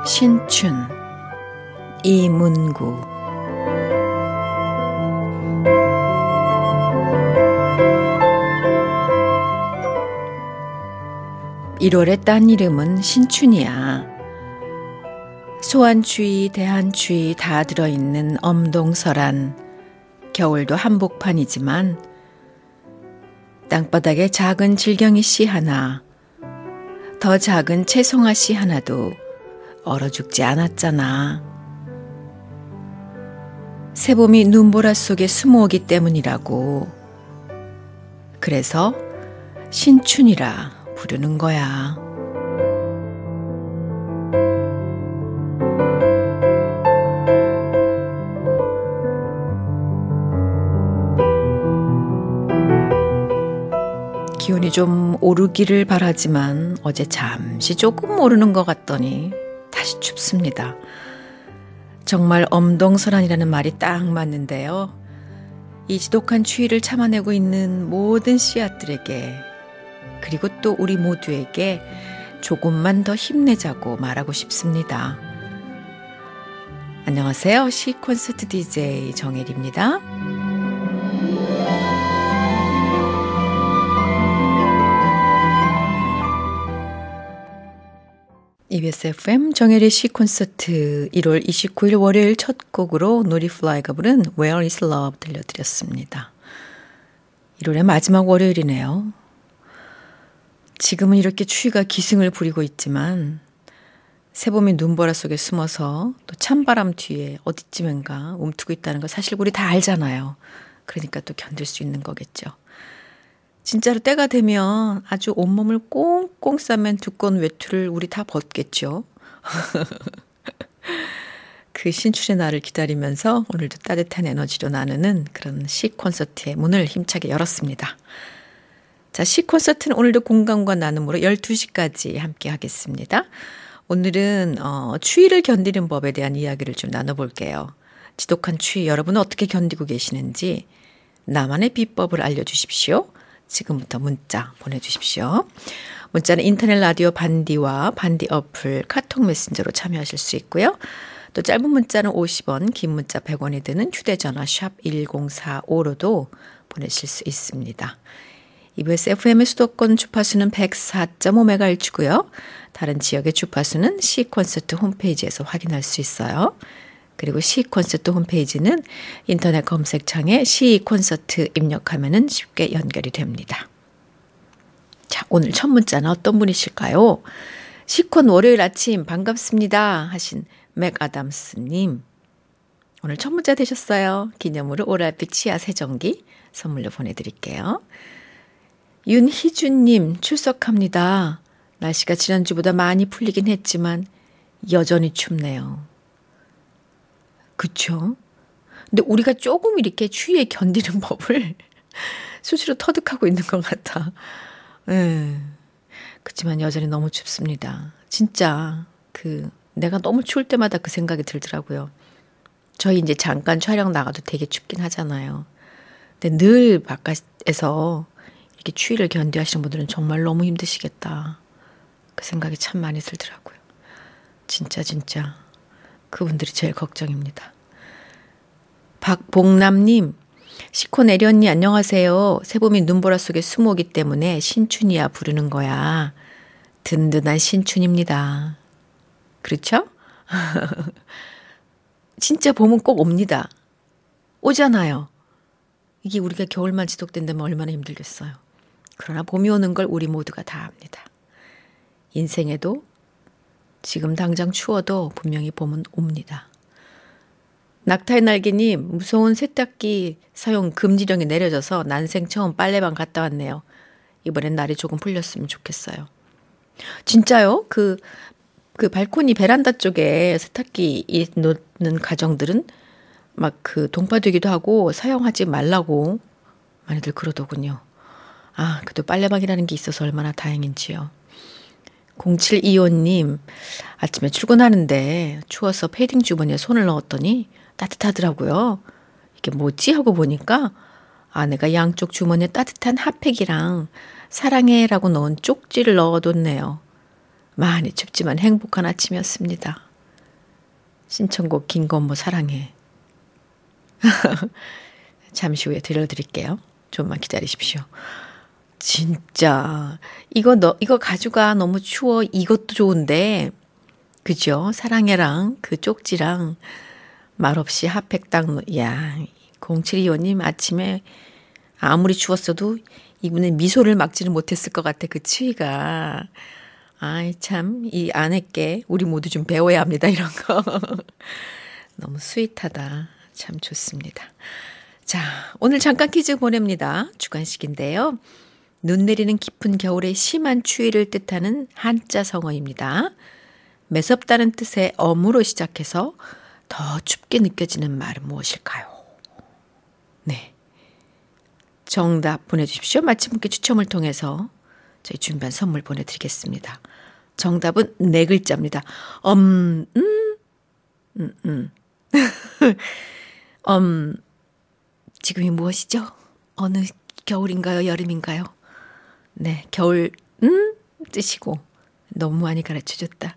신춘 이문구. (1월의) 딴 이름은 신춘이야. 소한추위, 대한추위 다 들어있는 엄동설한 겨울도 한복판이지만 땅바닥에 작은 질경이 씨 하나, 더 작은 채송아 씨 하나도 얼어 죽지 않았잖아. 새봄이 눈보라 속에 숨어오기 때문이라고. 그래서 신춘이라 부르는 거야. 기온이 좀 오르기를 바라지만 어제 잠시 조금 오르는 것 같더니 다시 춥습니다. 정말 엄동설한이라는 말이 딱 맞는데요. 이 지독한 추위를 참아내고 있는 모든 씨앗들에게, 그리고 또 우리 모두에게 조금만 더 힘내자고 말하고 싶습니다. 안녕하세요. 시콘서트 DJ 정혜리입니다. EBS FM 정혜리 시콘서트 1월 29일 월요일 첫 곡으로 노리플라이가 부른 Where is Love 들려드렸습니다. 1월의 마지막 월요일이네요. 지금은 이렇게 추위가 기승을 부리고 있지만 새봄이 눈보라 속에 숨어서 또 찬바람 뒤에 어디쯤인가 움트고 있다는 거 사실 우리 다 알잖아요. 그러니까 또 견딜 수 있는 거겠죠. 진짜로 때가 되면 아주 온몸을 꽁꽁 싸맨 두꺼운 외투를 우리 다 벗겠죠. 그 신춘의 날을 기다리면서 오늘도 따뜻한 에너지로 나누는 그런 시콘서트의 문을 힘차게 열었습니다. 자, 시콘서트는 오늘도 공감과 나눔으로 12시까지 함께 하겠습니다. 오늘은 추위를 견디는 법에 대한 이야기를 좀 나눠볼게요. 지독한 추위 여러분은 어떻게 견디고 계시는지 나만의 비법을 알려주십시오. 지금부터 문자 보내주십시오. 문자는 인터넷 라디오 반디와 반디 어플 카톡 메신저로 참여하실 수 있고요. 또 짧은 문자는 50원, 긴 문자 100원이 드는 휴대전화 샵 1045로도 보내실 수 있습니다. EBS FM의 수도권 주파수는 104.5MHz고요. 다른 지역의 주파수는 C콘서트 홈페이지에서 확인할 수 있어요. 그리고 C콘서트 홈페이지는 인터넷 검색창에 C콘서트 입력하면 쉽게 연결이 됩니다. 자, 오늘 첫 문자는 어떤 분이실까요? C콘 월요일 아침 반갑습니다 하신 맥아담스님. 오늘 첫 문자 되셨어요. 기념으로 오랄빛 치아 세정기 선물로 보내드릴게요. 윤희준님 출석합니다. 날씨가 지난주보다 많이 풀리긴 했지만 여전히 춥네요. 그쵸? 근데 우리가 조금 이렇게 추위에 견디는 법을 수시로 터득하고 있는 것 같아. 그렇지만 여전히 너무 춥습니다. 진짜 내가 너무 추울 때마다 그 생각이 들더라고요. 저희 이제 잠깐 촬영 나가도 되게 춥긴 하잖아요. 근데 늘 바깥에서 이렇게 추위를 견디하시는 분들은 정말 너무 힘드시겠다. 그 생각이 참 많이 들더라고요. 진짜 그분들이 제일 걱정입니다. 박봉남님, 시코 내리 언니 안녕하세요. 새봄이 눈보라 속에 숨어오기 때문에 신춘이야 부르는 거야. 든든한 신춘입니다. 그렇죠? 진짜 봄은 꼭 옵니다. 오잖아요. 이게 우리가 겨울만 지속된다면 얼마나 힘들겠어요. 그러나 봄이 오는 걸 우리 모두가 다 압니다. 인생에도 지금 당장 추워도 분명히 봄은 옵니다. 낙타의 날개님, 무서운 세탁기 사용 금지령이 내려져서 난생 처음 빨래방 갔다 왔네요. 이번엔 날이 조금 풀렸으면 좋겠어요. 진짜요? 그 발코니 베란다 쪽에 세탁기 놓는 가정들은 막 동파되기도 하고 사용하지 말라고 많이들 그러더군요. 그래도 빨래방이라는 게 있어서 얼마나 다행인지요. 0725님, 아침에 출근하는데 추워서 패딩 주머니에 손을 넣었더니 따뜻하더라고요. 이게 뭐지 하고 보니까 아내가 양쪽 주머니에 따뜻한 핫팩이랑 사랑해라고 넣은 쪽지를 넣어뒀네요. 많이 춥지만 행복한 아침이었습니다. 신청곡 김건모 사랑해. 잠시 후에 들려드릴게요. 좀만 기다리십시오. 진짜 이거 가져가 너무 추워. 이것도 좋은데 그죠? 사랑해랑 그 쪽지랑 말없이 핫팩 딱 야 0725님 아침에 아무리 추웠어도 이분의 미소를 막지는 못했을 것 같아. 그 추위가. 아이 참 이 아내께 우리 모두 좀 배워야 합니다. 이런 거. 너무 스윗하다. 참 좋습니다. 자, 오늘 잠깐 퀴즈 보냅니다. 주관식인데요. 눈 내리는 깊은 겨울에 심한 추위를 뜻하는 한자 성어입니다. 매섭다는 뜻의 엄으로 시작해서 더 춥게 느껴지는 말은 무엇일까요? 네. 정답 보내주십시오. 맞힌 분께 추첨을 통해서 저희 준비한 선물 보내드리겠습니다. 정답은 네 글자입니다. 지금이 무엇이죠? 어느 겨울인가요? 여름인가요? 네, 겨울, 뜻이고 너무 많이 가르쳐줬다.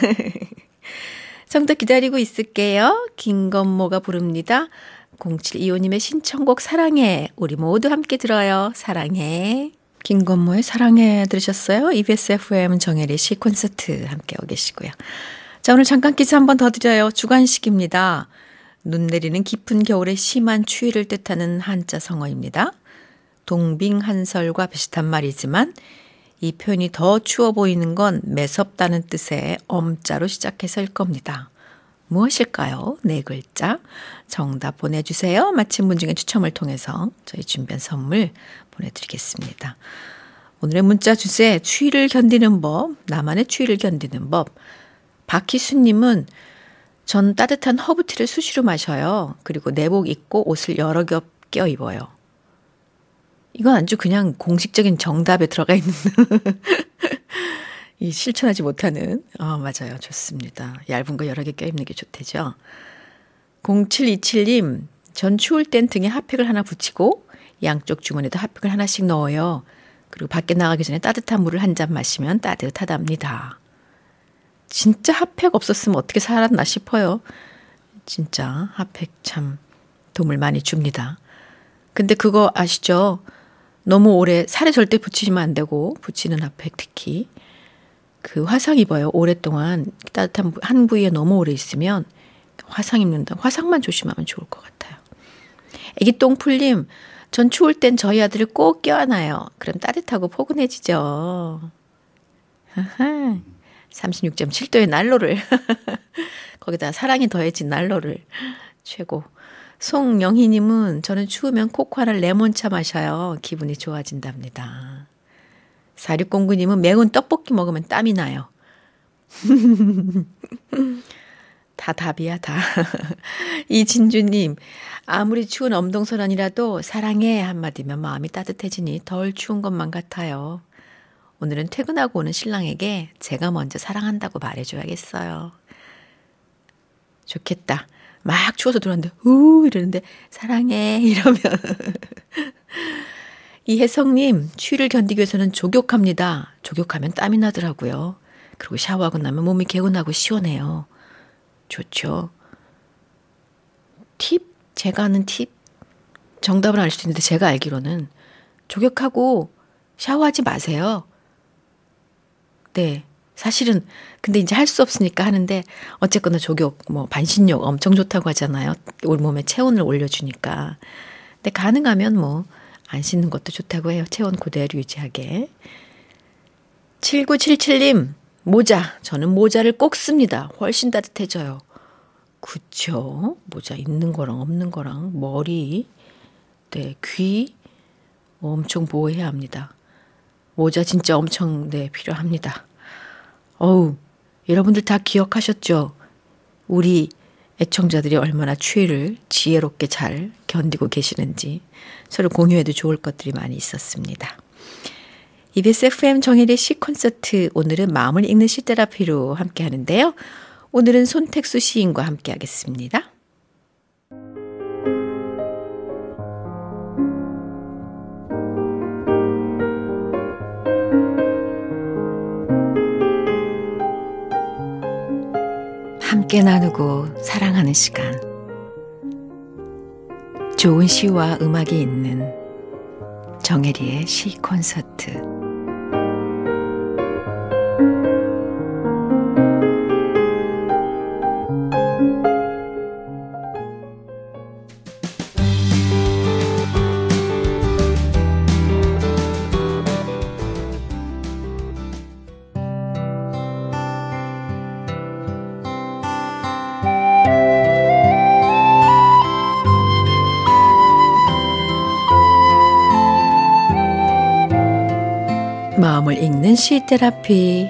정답 기다리고 있을게요. 김건모가 부릅니다. 0725님의 신청곡 사랑해. 우리 모두 함께 들어요. 사랑해. 김건모의 사랑해 들으셨어요? EBS FM 정혜리 씨 콘서트 함께하고 계시고요. 자, 오늘 잠깐 퀴즈 한 번 더 드려요. 주관식입니다. 눈 내리는 깊은 겨울에 심한 추위를 뜻하는 한자 성어입니다. 동빙한설과 비슷한 말이지만 이 표현이 더 추워 보이는 건 매섭다는 뜻의 엄자로 시작해서일 겁니다. 무엇일까요? 네 글자. 정답 보내주세요. 맞힌 분 중에 추첨을 통해서 저희 준비한 선물 보내드리겠습니다. 오늘의 문자 주제 추위를 견디는 법, 나만의 추위를 견디는 법. 박희수님은 전 따뜻한 허브티를 수시로 마셔요. 그리고 내복 입고 옷을 여러 겹 껴 입어요. 이건 아주 그냥 공식적인 정답에 들어가 있는 이 실천하지 못하는 맞아요. 좋습니다. 얇은 거 여러 개 껴입는 게 좋대죠. 0727님 전 추울 땐 등에 핫팩을 하나 붙이고 양쪽 주머니에도 핫팩을 하나씩 넣어요. 그리고 밖에 나가기 전에 따뜻한 물을 한 잔 마시면 따뜻하답니다. 진짜 핫팩 없었으면 어떻게 살았나 싶어요. 진짜 핫팩 참 도움을 많이 줍니다. 근데 그거 아시죠? 너무 오래 살에 절대 붙이시면 안 되고 붙이는 핫팩 특히 그 화상 입어요. 오랫동안 따뜻한 한 부위에 너무 오래 있으면 화상 입는다. 화상만 조심하면 좋을 것 같아요. 애기 똥풀님 전 추울 땐 저희 아들을 꼭 껴안아요. 그럼 따뜻하고 포근해지죠. 36.7도의 난로를 거기다 사랑이 더해진 난로를 최고. 송영희님은 저는 추우면 코코아나 레몬차 마셔요. 기분이 좋아진답니다. 4609님은 매운 떡볶이 먹으면 땀이 나요. 다 답이야 다. 이진주님 아무리 추운 엄동설원이라도 사랑해 한마디면 마음이 따뜻해지니 덜 추운 것만 같아요. 오늘은 퇴근하고 오는 신랑에게 제가 먼저 사랑한다고 말해줘야겠어요. 좋겠다. 막 추워서 들어왔는데 이러는데 사랑해 이러면. 이혜성님 추위를 견디기 위해서는 족욕합니다. 족욕하면 땀이 나더라고요. 그리고 샤워하고 나면 몸이 개운하고 시원해요. 좋죠. 팁? 제가 아는 팁? 정답을 알 수 있는데 제가 알기로는 족욕하고 샤워하지 마세요. 네. 사실은 근데 이제 할 수 없으니까 하는데 어쨌거나 족욕 뭐 반신욕 엄청 좋다고 하잖아요. 온몸에 체온을 올려주니까. 근데 가능하면 뭐 안 씻는 것도 좋다고 해요. 체온 그대로 유지하게. 7977님 모자. 저는 모자를 꼭 씁니다. 훨씬 따뜻해져요. 그쵸? 모자 있는 거랑 없는 거랑 머리, 네, 귀 엄청 보호해야 합니다. 모자 진짜 엄청 필요합니다. 여러분들 다 기억하셨죠? 우리 애청자들이 얼마나 추위를 지혜롭게 잘 견디고 계시는지 서로 공유해도 좋을 것들이 많이 있었습니다. EBS FM 정혜리 시 콘서트 오늘은 마음을 읽는 시테라피로 함께 하는데요. 오늘은 손택수 시인과 함께 하겠습니다. 함께 나누고 사랑하는 시간. 좋은 시와 음악이 있는 정혜리의 시 콘서트. 마음을 읽는 시 테라피.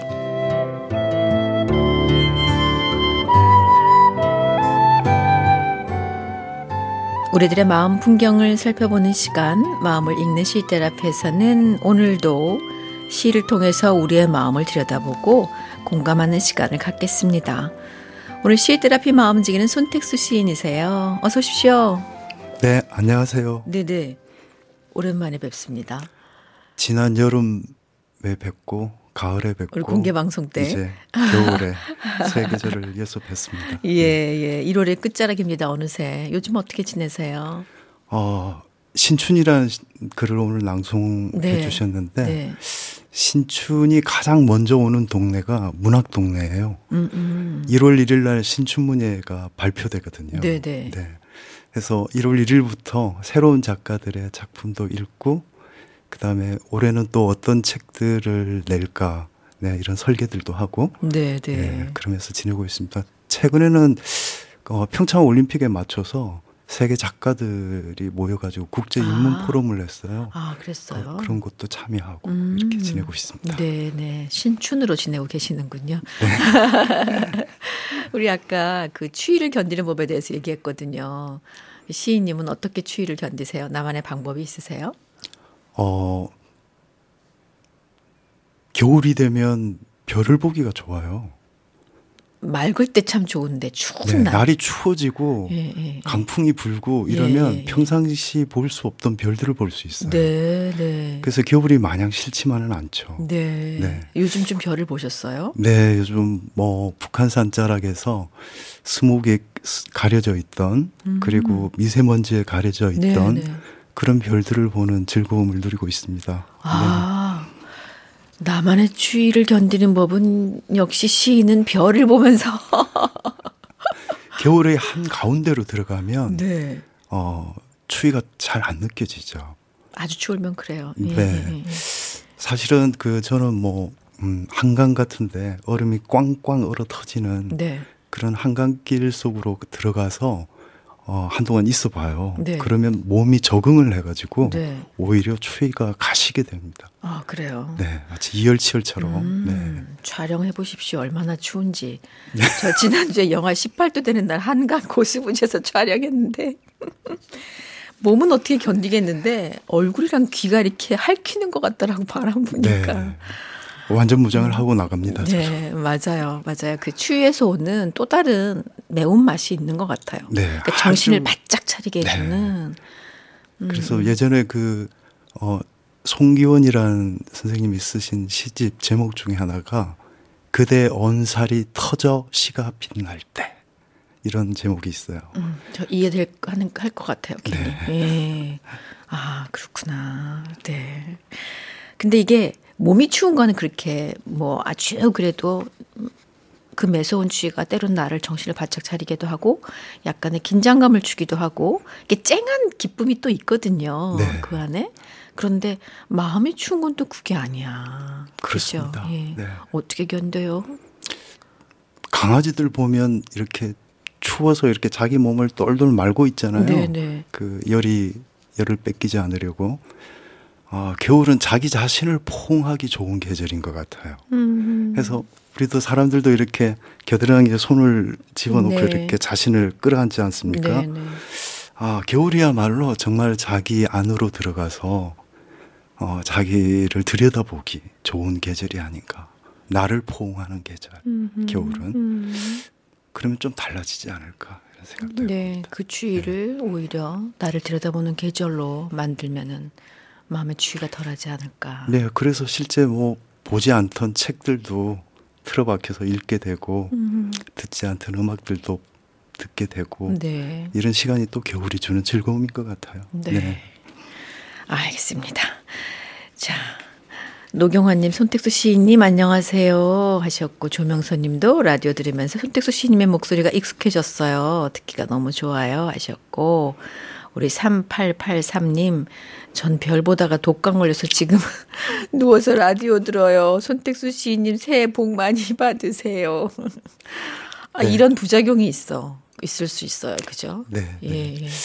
우리들의 마음 풍경을 살펴보는 시간, 마음을 읽는 시 테라피에서는 오늘도 시를 통해서 우리의 마음을 들여다보고 공감하는 시간을 갖겠습니다. 오늘 시 테라피 마음지기는 손택수 시인이세요. 어서 오십시오. 네, 안녕하세요. 네네. 오랜만에 뵙습니다. 지난 여름에 뵙고 가을에 뵙고 우리 공개 방송 때 이제 겨울에 세 계절을 이어서 뵙습니다. 예. 1월의 끝자락입니다. 어느새. 요즘 어떻게 지내세요? 신춘이라는 글을 오늘 낭송해 주셨는데 네. 신춘이 가장 먼저 오는 동네가 문학 동네예요. 1월 1일 날 신춘문예가 발표되거든요. 네네. 네. 그래서 1월 1일부터 새로운 작가들의 작품도 읽고 그다음에 올해는 또 어떤 책들을 낼까, 네, 이런 설계들도 하고, 네. 그러면서 지내고 있습니다. 최근에는 평창 올림픽에 맞춰서 세계 작가들이 모여가지고 국제 인문 포럼을 했어요. 그랬어요. 그런 것도 참여하고 이렇게 지내고 있습니다. 네. 신춘으로 지내고 계시는군요. 네. 우리 아까 그 추위를 견디는 법에 대해서 얘기했거든요. 시인님은 어떻게 추위를 견디세요? 나만의 방법이 있으세요? 겨울이 되면 별을 보기가 좋아요. 맑을 때 참 좋은데 추운 날. 날이 추워지고 강풍이 불고 이러면 평상시 볼 수 없던 별들을 볼 수 있어요. 네. 그래서 겨울이 마냥 싫지만은 않죠. 네. 요즘 좀 별을 보셨어요? 네, 요즘 북한산 자락에서 스모그에 가려져 있던 그리고 미세먼지에 가려져 있던 그런 별들을 보는 즐거움을 누리고 있습니다. 나만의 추위를 견디는 법은 역시 시인은 별을 보면서 겨울의 한 가운데로 들어가면 추위가 잘 안 느껴지죠. 아주 추울면 그래요. 네. 사실은 저는 한강 같은데 얼음이 꽝꽝 얼어 터지는 그런 한강길 속으로 들어가서 한동안 있어 봐요. 그러면 몸이 적응을 해가지고 오히려 추위가 가시게 됩니다. 그래요? 네, 마치 이열치열처럼. 촬영해 보십시오. 얼마나 추운지. 저 지난주에 영하 18도 되는 날 한강 고수부지에서 촬영했는데 몸은 어떻게 견디겠는데 얼굴이랑 귀가 이렇게 핥히는 것 같더라고, 바람 부니까. 완전 무장을 하고 나갑니다. 네, 맞아요. 그 추위에서 오는 또 다른 매운맛이 있는 것 같아요. 그러니까 정신을 바짝 차리게 해주는. 그래서 예전에 송기원이라는 선생님이 쓰신 시집 제목 중에 하나가 그대 언살이 터져 시가 빛날 때, 이런 제목이 있어요. 저 이해할 것 같아요. 네. 그렇구나. 네. 근데 이게 몸이 추운 거는 그렇게 아주 그래도 그 매서운 추위가 때론 나를 정신을 바짝 차리기도 하고 약간의 긴장감을 주기도 하고 이게 쨍한 기쁨이 또 있거든요. 그 안에. 그런데 마음이 추운 건 또 그게 아니야. 그렇습니다. 그렇죠? 어떻게 견뎌요? 강아지들 보면 이렇게 추워서 이렇게 자기 몸을 똘똘 말고 있잖아요. 그 열을 뺏기지 않으려고. 겨울은 자기 자신을 포옹하기 좋은 계절인 것 같아요. 그래서 우리도 사람들도 이렇게 겨드랑이에 손을 집어넣고 이렇게 자신을 끌어안지 않습니까? 겨울이야말로 정말 자기 안으로 들어가서 자기를 들여다보기 좋은 계절이 아닌가. 나를 포옹하는 계절, 겨울은. 그러면 좀 달라지지 않을까, 이런 생각도 해봅니다. 그 추위를 오히려 나를 들여다보는 계절로 만들면은 마음의 추위가 덜하지 않을까. 네, 그래서 실제 보지 않던 책들도 틀어박혀서 읽게 되고 듣지 않던 음악들도 듣게 되고 네. 이런 시간이 또 겨울이 주는 즐거움인 것 같아요. 네. 네. 알겠습니다. 자, 노경환님, 손택수 시인님 안녕하세요 하셨고, 조명선님도 라디오 들으면서 손택수 시인님의 목소리가 익숙해졌어요. 듣기가 너무 좋아요 하셨고, 우리 3883님, 전 별 보다가 독감 걸려서 지금 누워서 라디오 들어요. 손택수 시인님 새해 복 많이 받으세요. 아, 네. 이런 부작용이 있을 수 있어요. 그죠? 네. 예, 네. 예.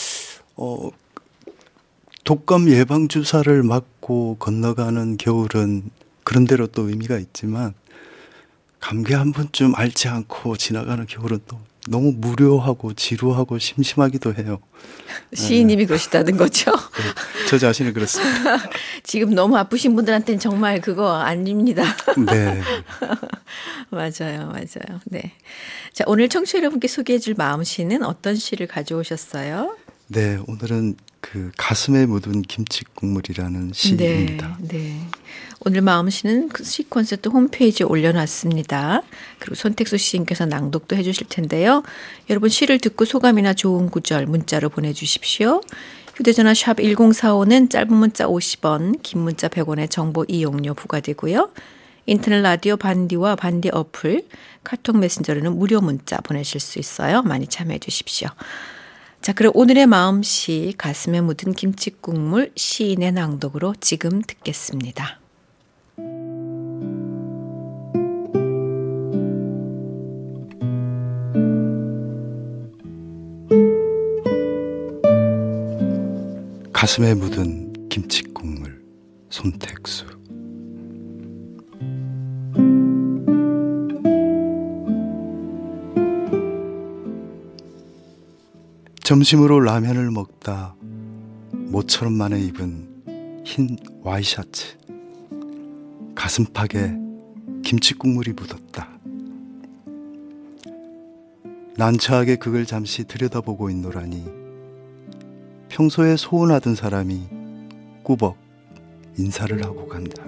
독감 예방 주사를 맞고 건너가는 겨울은 그런대로 또 의미가 있지만, 감기 한 번쯤 앓지 않고 지나가는 겨울은 또 너무 무료하고 지루하고 심심하기도 해요. 시인님이 그러시다는 거죠? 네, 저 자신은 그렇습니다. 지금 너무 아프신 분들한테는 정말 그거 아닙니다. 네. 맞아요. 네. 자, 오늘 청취자 여러분께 소개해 줄 마음시는 어떤 시를 가져오셨어요? 네, 오늘은 그 가슴에 묻은 김치 국물이라는 시입니다. 네. 오늘 마음시는 시 콘서트 홈페이지에 올려놨습니다. 그리고 손택수 시인께서 낭독도 해주실 텐데요. 여러분 시를 듣고 소감이나 좋은 구절 문자로 보내주십시오. 휴대전화 샵 1045는 짧은 문자 50원, 긴 문자 100원의 정보 이용료 부과되고요. 인터넷 라디오 반디와 반디 어플, 카톡 메신저로는 무료 문자 보내실 수 있어요. 많이 참여해 주십시오. 자, 그럼 오늘의 마음시 가슴에 묻은 김치국물 시인의 낭독으로 지금 듣겠습니다. 가슴에 묻은 김치국물, 손택수. 점심으로 라면을 먹다 모처럼 만에 입은 흰 와이셔츠, 가슴팍에 김치국물이 묻었다. 난처하게 그걸 잠시 들여다보고 있노라니 평소에 소원하던 사람이 꾸벅 인사를 하고 간다.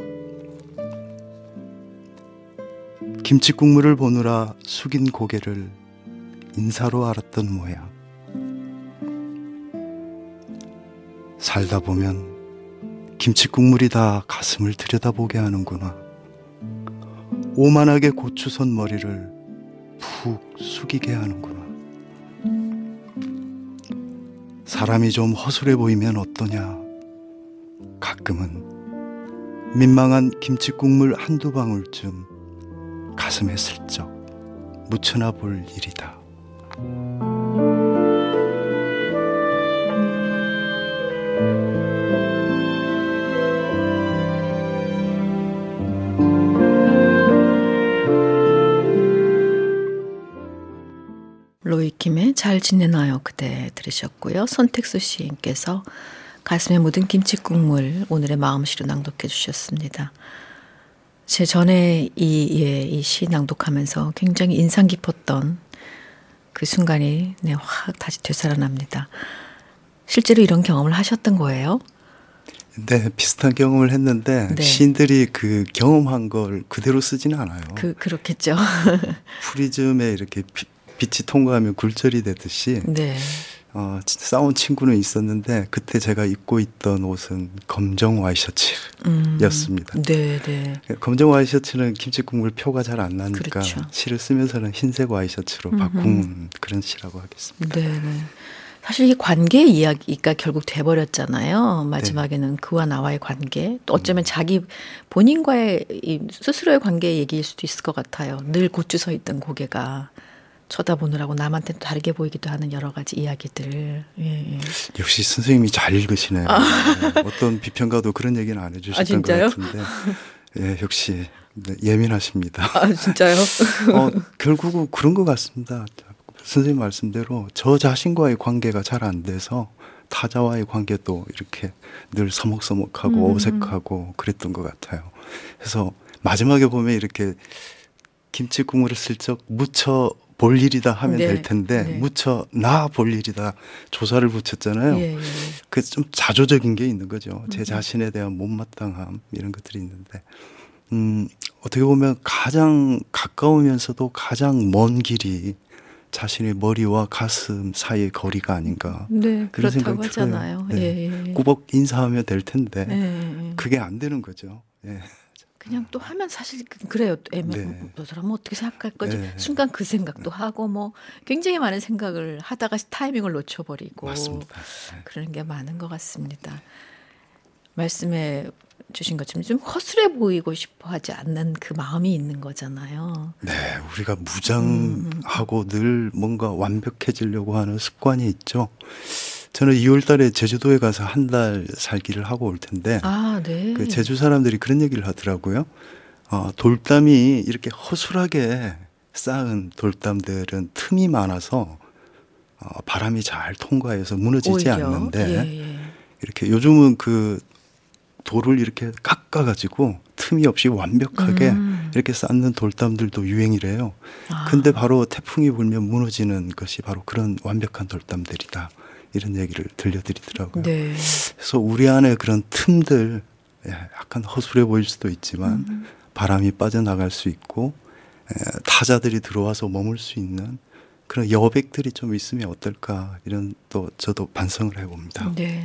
김치국물을 보느라 숙인 고개를 인사로 알았던 모양. 살다 보면 김치국물이 다 가슴을 들여다보게 하는구나. 오만하게 고추선 머리를 푹 숙이게 하는구나. 사람이 좀 허술해 보이면 어떠냐. 가끔은 민망한 김치국물 한두 방울쯤 가슴에 슬쩍 묻혀나 볼 일이다. 로이킴의 잘 지내나요 그대 들으셨고요. 손택수 시인께서 가슴에 묻은 김치국물 오늘의 마음시로 낭독해 주셨습니다. 제 전에 이 시 낭독하면서 굉장히 인상 깊었던 그 순간이 확 다시 되살아납니다. 실제로 이런 경험을 하셨던 거예요? 네, 비슷한 경험을 했는데 네. 시인들이 그 경험한 걸 그대로 쓰지는 않아요. 그렇겠죠. 프리즘에 이렇게 빛이 통과하면 굴절이 되듯이 네. 싸운 친구는 있었는데 그때 제가 입고 있던 옷은 검정 와이셔츠였습니다. 네. 검정 와이셔츠는 김치국물 표가 잘 안 나니까 그렇죠. 시를 쓰면서는 흰색 와이셔츠로 바꾼 그런 시라고 하겠습니다. 네. 사실 이 관계 이야기가 결국 돼버렸잖아요. 마지막에는 그와 나와의 관계, 또 어쩌면 자기 본인과의 스스로의 관계 얘기일 수도 있을 것 같아요. 늘 곧주 서 있던 고개가 쳐다보느라고 남한테 다르게 보이기도 하는 여러 가지 이야기들. 예. 역시 선생님이 잘 읽으시네요. 어떤 비평가도 그런 얘기는 안 해주셨던 것 같은데. 예, 역시 예민하십니다. 아, 진짜요? 결국은 그런 것 같습니다. 선생님 말씀대로 저 자신과의 관계가 잘 안 돼서 타자와의 관계도 이렇게 늘 서먹서먹하고 어색하고 그랬던 것 같아요. 그래서 마지막에 보면 이렇게 김치국물을 슬쩍 묻혀 볼 일이다 하면 될 텐데 묻혀 나 볼 일이다 조사를 붙였잖아요. 그 좀 자조적인 게 있는 거죠. 제 자신에 대한 못마땅함 이런 것들이 있는데 어떻게 보면 가장 가까우면서도 가장 먼 길이 자신의 머리와 가슴 사이의 거리가 아닌가. 네, 그렇다고 하잖아요. 네. 예. 꾸벅 인사하면 될 텐데 그게 안 되는 거죠. 예. 그냥 또 하면 사실 그래요. 저 사람은 어떻게 생각할 거지? 순간 그 생각도 하고 뭐 굉장히 많은 생각을 하다가 타이밍을 놓쳐버리고 맞습니다. 그러는 게 많은 것 같습니다. 말씀해 주신 것처럼 좀 허술해 보이고 싶어 하지 않는 그 마음이 있는 거잖아요. 네, 우리가 무장하고 늘 뭔가 완벽해지려고 하는 습관이 있죠. 저는 2월 달에 제주도에 가서 한 달 살기를 하고 올 텐데 네. 그 제주 사람들이 그런 얘기를 하더라고요. 돌담이 이렇게 허술하게 쌓은 돌담들은 틈이 많아서 바람이 잘 통과해서 무너지지 오히려? 않는데 이렇게 요즘은 그 돌을 이렇게 깎아가지고 틈이 없이 완벽하게 이렇게 쌓는 돌담들도 유행이래요. 근데 바로 태풍이 불면 무너지는 것이 바로 그런 완벽한 돌담들이다. 이런 얘기를 들려드리더라고요. 네. 그래서 우리 안에 그런 틈들 약간 허술해 보일 수도 있지만 바람이 빠져나갈 수 있고 타자들이 들어와서 머물 수 있는 그런 여백들이 좀 있으면 어떨까 이런 또 저도 반성을 해봅니다. 네.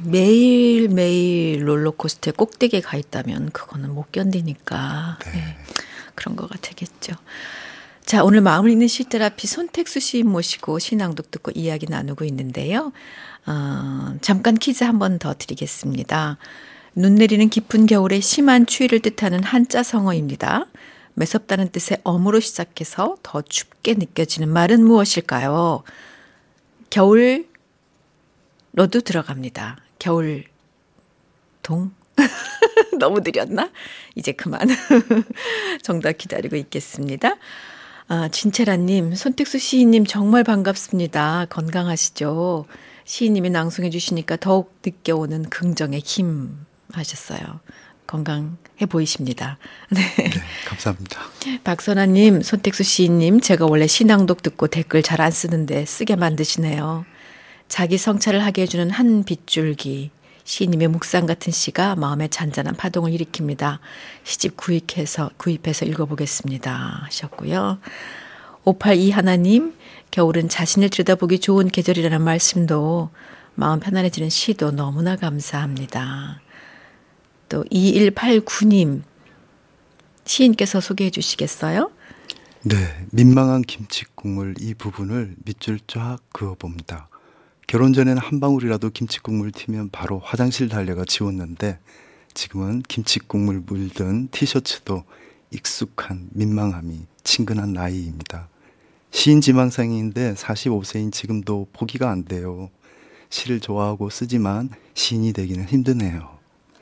매일매일 롤러코스터에 꼭대기에 가 있다면 그거는 못 견디니까 그런 것 같겠죠. 자, 오늘 마음을 읽는 시테라피 손택수 시인 모시고 신앙독 듣고 이야기 나누고 있는데요. 잠깐 퀴즈 한 번 더 드리겠습니다. 눈 내리는 깊은 겨울에 심한 추위를 뜻하는 한자 성어입니다. 매섭다는 뜻의 엄으로 시작해서 더 춥게 느껴지는 말은 무엇일까요? 겨울로도 들어갑니다. 겨울동? 너무 느렸나? 이제 그만. 정답 기다리고 있겠습니다. 진채라님, 손택수 시인님 정말 반갑습니다. 건강하시죠? 시인님이 낭송해 주시니까 더욱 느껴오는 긍정의 힘 하셨어요. 건강해 보이십니다. 네. 감사합니다. 박선아님, 손택수 시인님, 제가 원래 신앙독 듣고 댓글 잘 안 쓰는데 쓰게 만드시네요. 자기 성찰을 하게 해주는 한 빗줄기. 시인님의 묵상 같은 시가 마음에 잔잔한 파동을 일으킵니다. 시집 구입해서 읽어보겠습니다. 하셨고요. 582 하나님, 겨울은 자신을 들여다보기 좋은 계절이라는 말씀도 마음 편안해지는 시도 너무나 감사합니다. 또 2189님, 시인께서 소개해 주시겠어요? 네, 민망한 김치국물 이 부분을 밑줄 쫙 그어봅니다. 결혼 전에는 한 방울이라도 김치국물 튀면 바로 화장실 달려가 지웠는데 지금은 김치국물 물든 티셔츠도 익숙한 민망함이 친근한 나이입니다. 시인 지망생인데 45세인 지금도 포기가 안 돼요. 시를 좋아하고 쓰지만 시인이 되기는 힘드네요.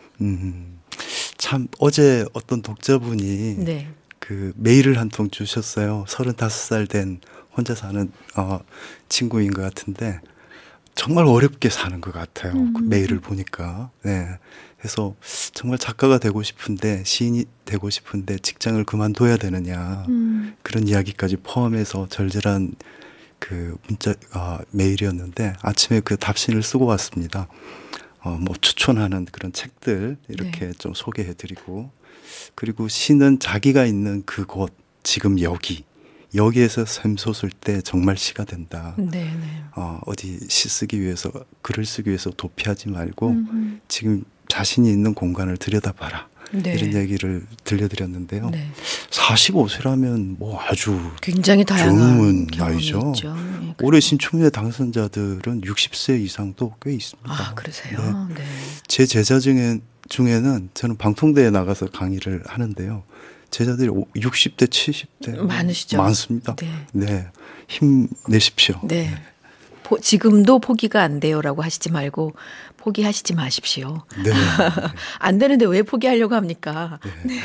참 어제 어떤 독자분이 그 메일을 한 통 주셨어요. 35살 된 혼자 사는 친구인 것 같은데 정말 어렵게 사는 것 같아요. 그 메일을 보니까. 네. 그래서 정말 작가가 되고 싶은데 시인이 되고 싶은데 직장을 그만둬야 되느냐 그런 이야기까지 포함해서 절절한 그 문자 메일이었는데 아침에 그 답신을 쓰고 왔습니다. 뭐 추천하는 그런 책들 이렇게 좀 소개해드리고 그리고 시는 자기가 있는 그곳 지금 여기에서 샘솟을 때 정말 시가 된다. 어디 시 쓰기 위해서 글을 쓰기 위해서 도피하지 말고 지금 자신이 있는 공간을 들여다봐라. 이런 얘기를 들려드렸는데요. 45세라면 뭐 아주 굉장히 다양한 나이죠. 올해 신춘문예 당선자들은 60세 이상도 꽤 있습니다. 아, 그러세요? 네. 제 제자 중에는 저는 방통대에 나가서 강의를 하는데요. 제자들이 60대, 70대 많으시죠? 많습니다. 네. 힘내십시오. 네. 지금도 포기가 안 돼요라고 하시지 말고 포기하시지 마십시오. 네. 안 되는데 왜 포기하려고 합니까?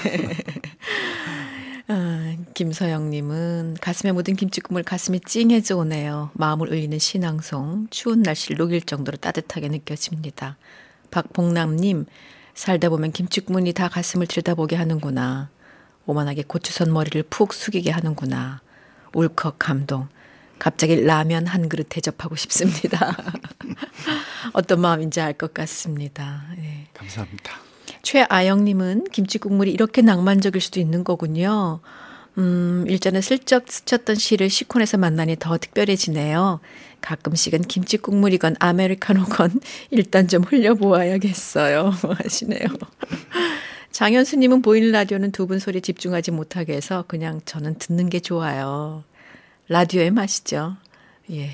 김서영님은 가슴에 묻은 김치국물 가슴이 찡해져 오네요. 마음을 울리는 신앙송 추운 날씨를 녹일 정도로 따뜻하게 느껴집니다. 박봉남님 살다 보면 김치국물이 다 가슴을 들여다보게 하는구나. 오만하게 고추선 머리를 푹 숙이게 하는구나. 울컥 감동. 갑자기 라면 한 그릇 대접하고 싶습니다. 어떤 마음인지 알 것 같습니다. 네. 감사합니다. 최아영님은 김치 국물이 이렇게 낭만적일 수도 있는 거군요. 일전에 슬쩍 스쳤던 시를 시콘에서 만나니 더 특별해지네요. 가끔씩은 김치 국물이건 아메리카노건 일단 좀 흘려보아야겠어요. 하시네요. 장현수님은 보이는 라디오는 두 분 소리에 집중하지 못하게 해서 그냥 저는 듣는 게 좋아요. 라디오의 맛이죠. 예.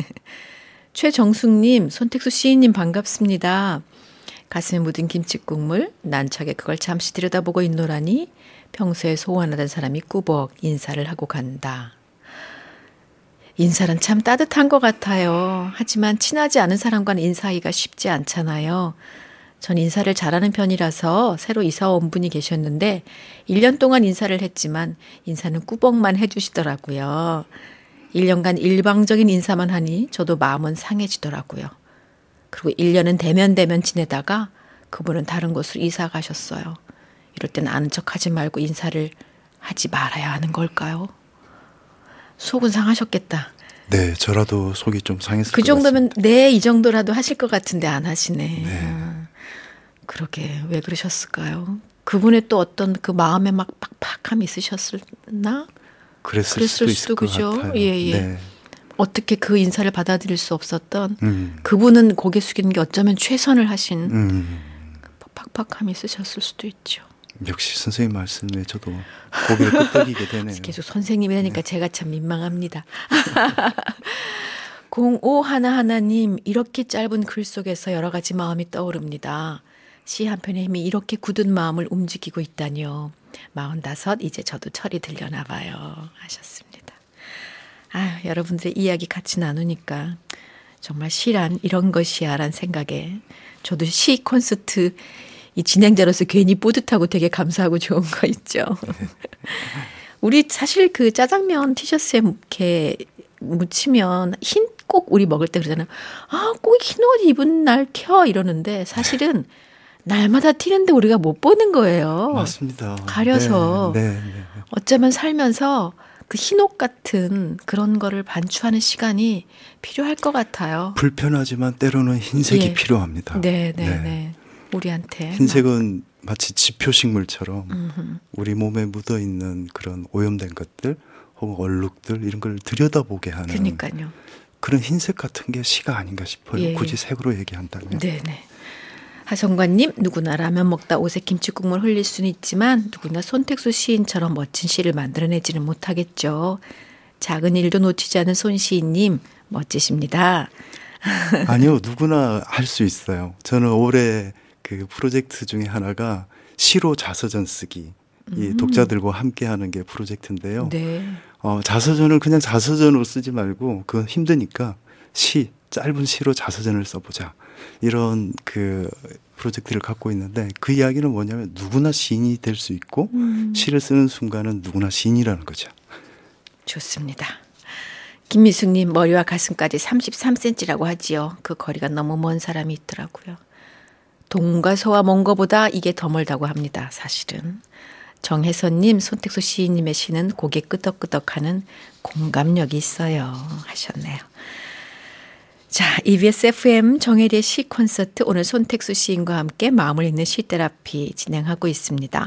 최정숙님, 손택수 시인님 반갑습니다. 가슴에 묻은 김치국물, 난처하게 그걸 잠시 들여다보고 있노라니 평소에 소원하던 사람이 꾸벅 인사를 하고 간다. 인사는 참 따뜻한 것 같아요. 하지만 친하지 않은 사람과는 인사하기가 쉽지 않잖아요. 전 인사를 잘하는 편이라서 새로 이사 온 분이 계셨는데 1년 동안 인사를 했지만 인사는 꾸벅만 해주시더라고요. 1년간 일방적인 인사만 하니 저도 마음은 상해지더라고요. 그리고 1년은 대면 지내다가 그분은 다른 곳으로 이사 가셨어요. 이럴 땐 아는 척하지 말고 인사를 하지 말아야 하는 걸까요? 속은 상하셨겠다. 네, 저라도 속이 좀 상했을 것 그 정도면 같습니다. 네, 이 정도라도 하실 것 같은데 안 하시네. 네. 그러게 왜 그러셨을까요? 그분의 또 어떤 그 마음에 막 팍팍함이 있으셨나? 그랬을 수도 있을 것 그죠? 같아요. 예. 네. 어떻게 그 인사를 받아들일 수 없었던 그분은 고개 숙이는 게 어쩌면 최선을 하신 팍팍함이 있으셨을 수도 있죠. 역시 선생님 말씀에 저도 고개를 끄덕이게 되네요. 계속 선생님이 되니까 제가 참 민망합니다. 0511님, 이렇게 짧은 글 속에서 여러 가지 마음이 떠오릅니다. 시 한 편의 힘이 이렇게 굳은 마음을 움직이고 있다니요. 45, 이제 저도 철이 들려나 봐요. 하셨습니다. 여러분들의 이야기 같이 나누니까 정말 시란 이런 것이야 라는 생각에 저도 시 콘서트 이 진행자로서 괜히 뿌듯하고 되게 감사하고 좋은 거 있죠. 우리 사실 그 짜장면 티셔츠에 이렇게 묻히면 흰 꼭 우리 먹을 때 그러잖아요. 꼭 흰 옷 입은 날 켜 이러는데 사실은 날마다 튀는데 우리가 못 보는 거예요. 맞습니다. 가려서. 네. 어쩌면 살면서 그 흰옷 같은 그런 거를 반추하는 시간이 필요할 것 같아요. 불편하지만 때로는 흰색이 필요합니다. 네. 우리한테. 흰색은 마치 지표식물처럼 우리 몸에 묻어있는 그런 오염된 것들 혹은 얼룩들 이런 걸 들여다보게 하는 그러니까요. 그런 흰색 같은 게 시가 아닌가 싶어요. 굳이 색으로 얘기한다면. 네네. 하성관님, 누구나 라면 먹다 옷에 김치국물 흘릴 수는 있지만 누구나 손택수 시인처럼 멋진 시를 만들어내지는 못하겠죠. 작은 일도 놓치지 않은 손시인님 멋지십니다. 아니요. 누구나 할 수 있어요. 저는 올해 그 프로젝트 중에 하나가 시로 자서전 쓰기. 이 독자들과 함께 하는 게 프로젝트인데요. 네. 자서전을 그냥 자서전으로 쓰지 말고 그건 힘드니까 짧은 시로 자서전을 써보자. 이런 그 프로젝트를 갖고 있는데 그 이야기는 뭐냐면 누구나 시인이 될 수 있고 시를 쓰는 순간은 누구나 시인이라는 거죠. 좋습니다. 김미숙님, 머리와 가슴까지 33cm라고 하지요. 그 거리가 너무 먼 사람이 있더라고요. 동과 서와 먼 거보다 이게 더 멀다고 합니다. 사실은. 정혜선님, 손택수 시인님의 시는 고개 끄덕끄덕하는 공감력이 있어요. 하셨네요. 자, EBS FM 정혜리의 시 콘서트, 오늘 손택수 시인과 함께 마음을 읽는 시 테라피 진행하고 있습니다.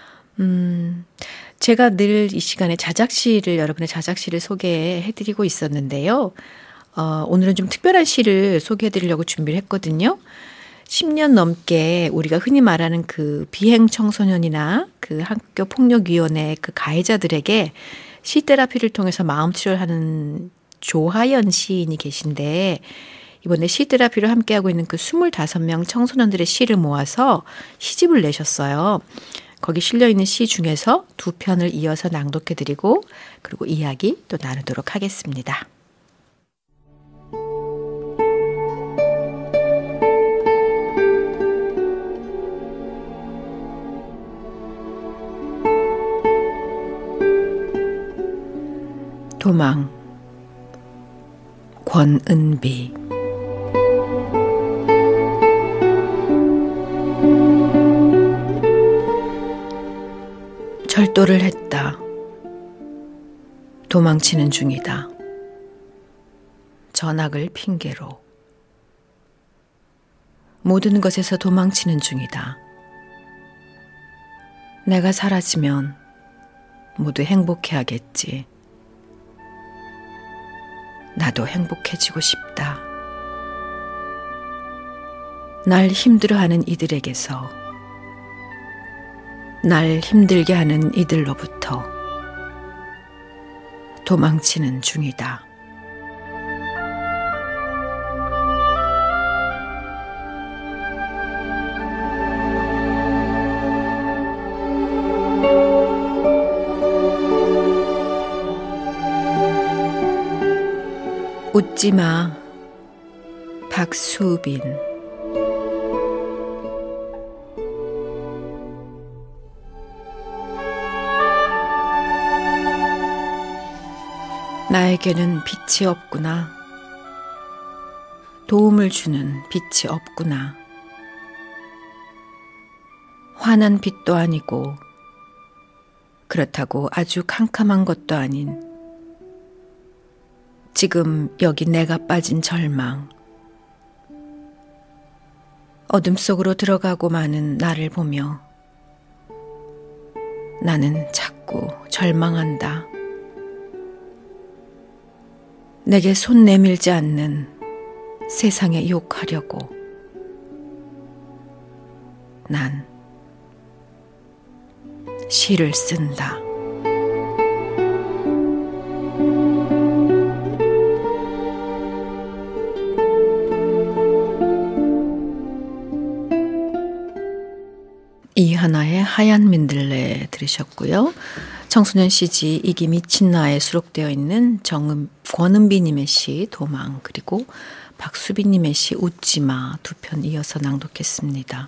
제가 늘 이 시간에 여러분의 자작시를 소개해드리고 있었는데요. 오늘은 좀 특별한 시를 소개해드리려고 준비를 했거든요. 10년 넘게 우리가 흔히 말하는 그 비행 청소년이나 그 학교 폭력위원회 그 가해자들에게 시 테라피를 통해서 마음 치료를 하는 조하연 시인이 계신데 이번에 시 테라피를 함께하고 있는 그 25명 청소년들의 시를 모아서 시집을 내셨어요. 거기 실려있는 시 중에서 2편을 이어서 낭독해드리고 그리고 이야기 또 나누도록 하겠습니다. 도망, 권은비. 절도를 했다. 도망치는 중이다. 전학을 핑계로. 모든 것에서 도망치는 중이다. 내가 사라지면 모두 행복해하겠지. 나도 행복해지고 싶다. 날 힘들어하는 이들에게서, 날 힘들게 하는 이들로부터 도망치는 중이다. 웃지마. 박수빈. 나에게는 빛이 없구나. 도움을 주는 빛이 없구나. 환한 빛도 아니고 그렇다고 아주 캄캄한 것도 아닌 지금 여기 내가 빠진 절망. 어둠 속으로 들어가고 마는 나를 보며 나는 자꾸 절망한다. 내게 손 내밀지 않는 세상에 욕하려고 난 시를 쓴다. 이하나의 하얀 민들레 들으셨고요. 청소년 시지 이기 미친 나에 수록되어 있는 권은비님의 시 도망, 그리고 박수빈님의 시 웃지마 두 편 이어서 낭독했습니다.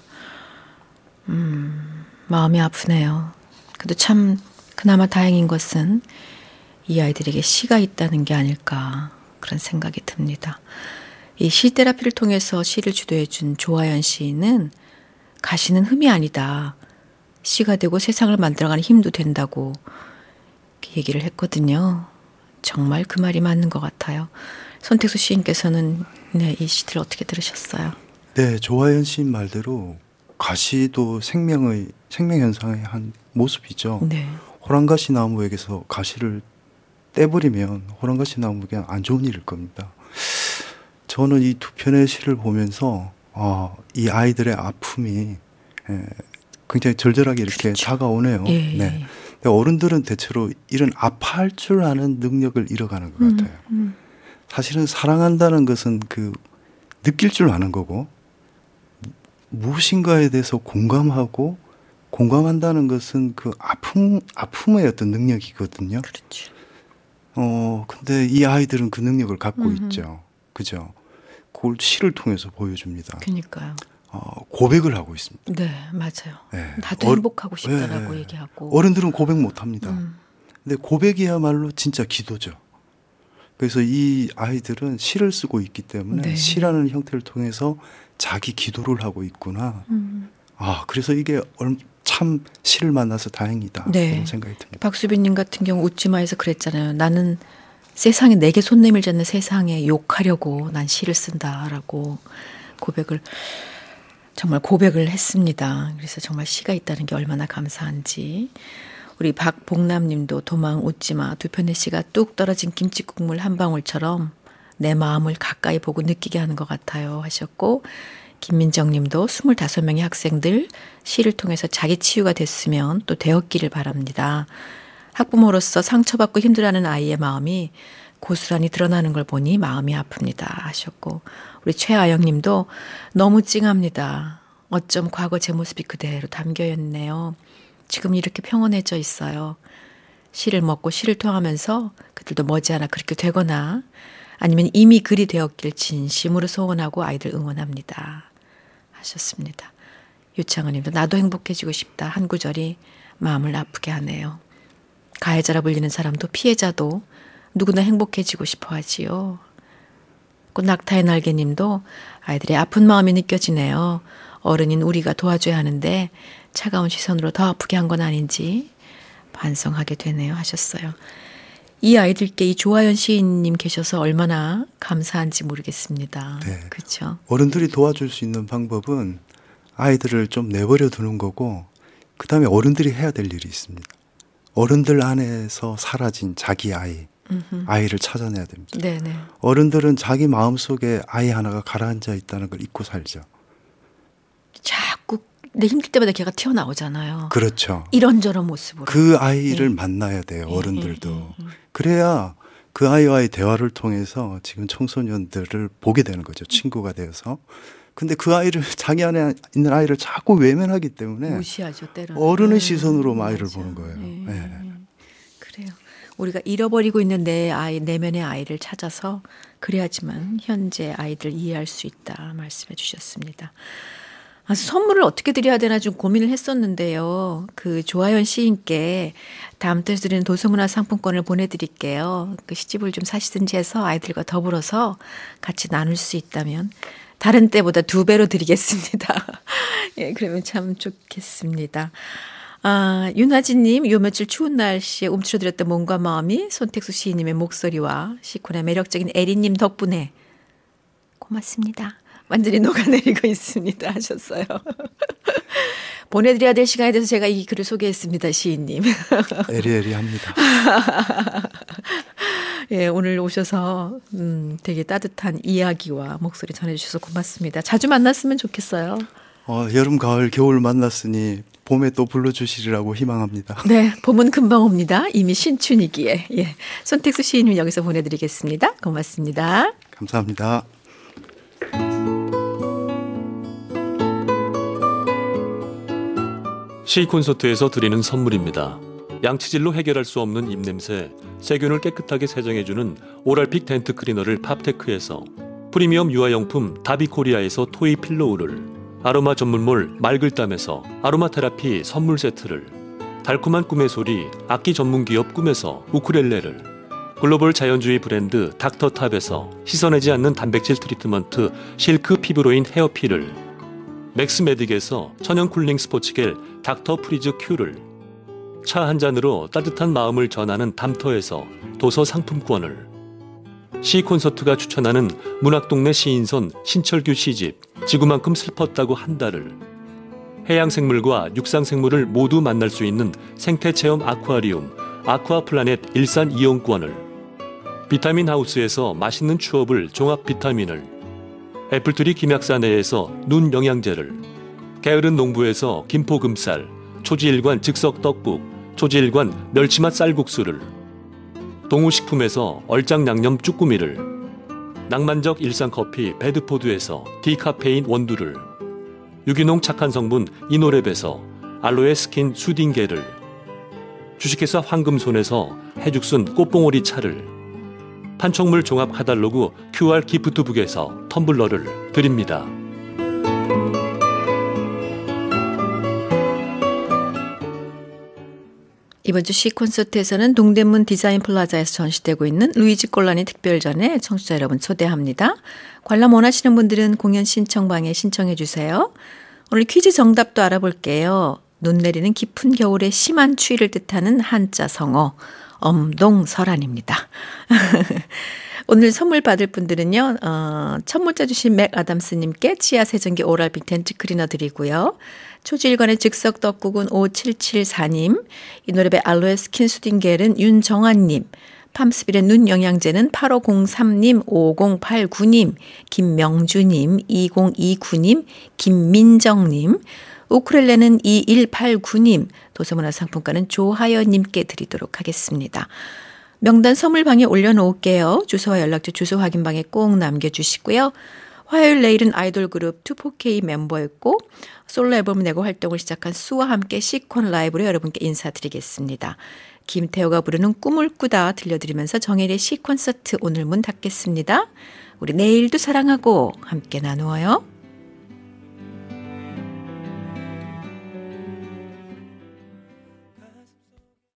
마음이 아프네요. 그래도 참 그나마 다행인 것은 이 아이들에게 시가 있다는 게 아닐까 그런 생각이 듭니다. 이 시 테라피를 통해서 시를 주도해 준 조아연 시인은 가시는 흠이 아니다. 시가 되고 세상을 만들어가는 힘도 된다고 얘기를 했거든요. 정말 그 말이 맞는 것 같아요. 손택수 시인께서는 이 시들 어떻게 들으셨어요? 네, 조아연 시인 말대로 가시도 생명 현상의 한 모습이죠. 네. 호랑가시 나무에게서 가시를 떼버리면 호랑가시 나무에게 안 좋은 일일 겁니다. 저는 이 두 편의 시를 보면서 이 아이들의 아픔이 굉장히 절절하게 이렇게 그렇죠. 다가오네요. 예. 네. 근데 어른들은 대체로 이런 아파할 줄 아는 능력을 잃어가는 것 같아요. 사실은 사랑한다는 것은 느낄 줄 아는 거고, 무엇인가에 대해서 공감하고 공감한다는 것은 그 아픔의 어떤 능력이거든요. 그렇죠. 근데 이 아이들은 그 능력을 갖고 있죠. 그죠? 그걸 시를 통해서 보여줍니다. 그러니까요. 고백을 하고 있습니다. 네, 맞아요. 네. 나도 행복하고 싶다라고 얘기하고. 어른들은 고백 못 합니다. 근데 고백이야말로 진짜 기도죠. 그래서 이 아이들은 시를 쓰고 있기 때문에 네. 시라는 형태를 통해서 자기 기도를 하고 있구나. 그래서 이게 참 시를 만나서 다행이다. 네. 그런 생각이 듭니다. 박수빈님 같은 경우 웃지마에서 그랬잖아요. 나는 세상에 내게 손 내밀지 않는 세상에 욕하려고 난 시를 쓴다라고 정말 고백을 했습니다. 그래서 정말 시가 있다는 게 얼마나 감사한지. 우리 박복남님도 도망 웃지마 두 편의 시가 뚝 떨어진 김치국물 한 방울처럼 내 마음을 가까이 보고 느끼게 하는 것 같아요 하셨고, 김민정님도 25명의 학생들 시를 통해서 자기 치유가 됐으면 또 되었기를 바랍니다. 학부모로서 상처받고 힘들어하는 아이의 마음이 고스란히 드러나는 걸 보니 마음이 아픕니다 하셨고, 우리 최아영님도 너무 찡합니다. 어쩜 과거 제 모습이 그대로 담겨있네요. 지금 이렇게 평온해져 있어요. 시를 먹고 시를 통하면서 그들도 머지않아 그렇게 되거나 아니면 이미 그리 되었길 진심으로 소원하고 아이들 응원합니다 하셨습니다. 유창은님도 나도 행복해지고 싶다 한 구절이 마음을 아프게 하네요. 가해자라 불리는 사람도 피해자도 누구나 행복해지고 싶어 하지요. 낙타의 날개님도 아이들의 아픈 마음이 느껴지네요. 어른인 우리가 도와줘야 하는데 차가운 시선으로 더 아프게 한 건 아닌지 반성하게 되네요 하셨어요. 이 아이들께 이 조아연 시인님 계셔서 얼마나 감사한지 모르겠습니다. 네. 그렇죠. 어른들이 도와줄 수 있는 방법은 아이들을 좀 내버려 두는 거고, 그다음에 어른들이 해야 될 일이 있습니다. 어른들 안에서 사라진 자기 아이를 찾아내야 됩니다. 네네. 어른들은 자기 마음속에 아이 하나가 가라앉아 있다는 걸 잊고 살죠. 자꾸 내 힘들 때마다 걔가 튀어나오잖아요. 그렇죠. 이런저런 모습으로. 그 아이를 만나야 돼요. 어른들도. 그래야 그 아이와의 대화를 통해서 지금 청소년들을 보게 되는 거죠. 친구가 되어서. 근데 그 아이를 자기 안에 있는 아이를 자꾸 외면하기 때문에 무시하죠, 때로는. 어른의 시선으로 아이를 보는 거예요. 그래요. 우리가 잃어버리고 있는 내면의 아이를 찾아서 그래야지만 현재 아이들 이해할 수 있다 말씀해 주셨습니다. 선물을 어떻게 드려야 되나 좀 고민을 했었는데요. 그 조하연 시인께 다음 달에 드리는 도서문화 상품권을 보내드릴게요. 그 시집을 좀 사시든지 해서 아이들과 더불어서 같이 나눌 수 있다면 다른 때보다 2배로 드리겠습니다. 예, 그러면 참 좋겠습니다. 윤하진님, 요 며칠 추운 날씨에 움츠러들었던 몸과 마음이 손택수 시인님의 목소리와 시콘의 매력적인 에리님 덕분에 고맙습니다. 완전히 녹아내리고 있습니다 하셨어요. 보내드려야 될 시간에 대해서 제가 이 글을 소개했습니다. 시인님. 에리에리합니다. 예, 오늘 오셔서 되게 따뜻한 이야기와 목소리 전해주셔서 고맙습니다. 자주 만났으면 좋겠어요. 여름, 가을, 겨울 만났으니 봄에 또 불러주시리라고 희망합니다. 네, 봄은 금방 옵니다. 이미 신춘이기에. 예, 손택수 시인님 여기서 보내드리겠습니다. 고맙습니다. 감사합니다. 시 콘서트에서 드리는 선물입니다. 양치질로 해결할 수 없는 입냄새, 세균을 깨끗하게 세정해주는 오랄픽 덴트 클리너를 팝테크에서, 프리미엄 유아용품 다비코리아에서 토이 필로우를, 아로마 전문몰 말글담에서 아로마 테라피 선물 세트를, 달콤한 꿈의 소리 악기 전문기업 꿈에서 우쿨렐레를, 글로벌 자연주의 브랜드 닥터탑에서 씻어내지 않는 단백질 트리트먼트 실크 피부로인 헤어필을, 맥스메딕에서 천연 쿨링 스포츠겔 닥터 프리즈 큐를, 차 한 잔으로 따뜻한 마음을 전하는 담터에서 도서 상품권을, 시 콘서트가 추천하는 문학동네 시인선 신철규 시집 지구만큼 슬펐다고 한 달을, 해양생물과 육상생물을 모두 만날 수 있는 생태체험 아쿠아리움 아쿠아플라넷 일산 이용권을, 비타민 하우스에서 맛있는 추업을 종합 비타민을, 애플트리 김약사내에서 눈 영양제를, 게으른 농부에서 김포금쌀, 초지일관 즉석떡국, 초지일관 멸치맛 쌀국수를, 동우식품에서 얼짱양념 쭈꾸미를, 낭만적 일상커피 배드포드에서 디카페인 원두를, 유기농 착한 성분 이노랩에서 알로에 스킨 수딩게를, 주식회사 황금손에서 해죽순 꽃봉오리 차를, 판촉물 종합 카달로그 QR 기프트북에서 텀블러를 드립니다. 이번 주 시 콘서트에서는 동대문 디자인 플라자에서 전시되고 있는 루이지 꼴라니 특별전에 청취자 여러분 초대합니다. 관람 원하시는 분들은 공연 신청방에 신청해 주세요. 오늘 퀴즈 정답도 알아볼게요. 눈 내리는 깊은 겨울의 심한 추위를 뜻하는 한자 성어 엄동설한입니다. 오늘 선물 받을 분들은요. 첫 문자 주신 맥 아담스님께 치아 세정기 오랄픽 덴트 클리너 드리고요. 초지일관의 즉석 떡국은 5774님, 이노랩의 알로에 스킨 수딩겔은 윤정환님, 팜스빌의 눈 영양제는 8503님, 5089님, 김명주님, 2029님, 김민정님, 우쿨렐레는 2189님, 도서문화상품권은 조하연님께 드리도록 하겠습니다. 명단 선물방에 올려놓을게요. 주소와 연락처 주소 확인방에 꼭 남겨주시고요. 화요일 내일은 아이돌 그룹 2포K 멤버였고 솔로 앨범을 내고 활동을 시작한 수와 함께 시콘 라이브로 여러분께 인사드리겠습니다. 김태호가 부르는 꿈을 꾸다 들려드리면서 정혜리의 시 콘서트 오늘 문 닫겠습니다. 우리 내일도 사랑하고 함께 나누어요.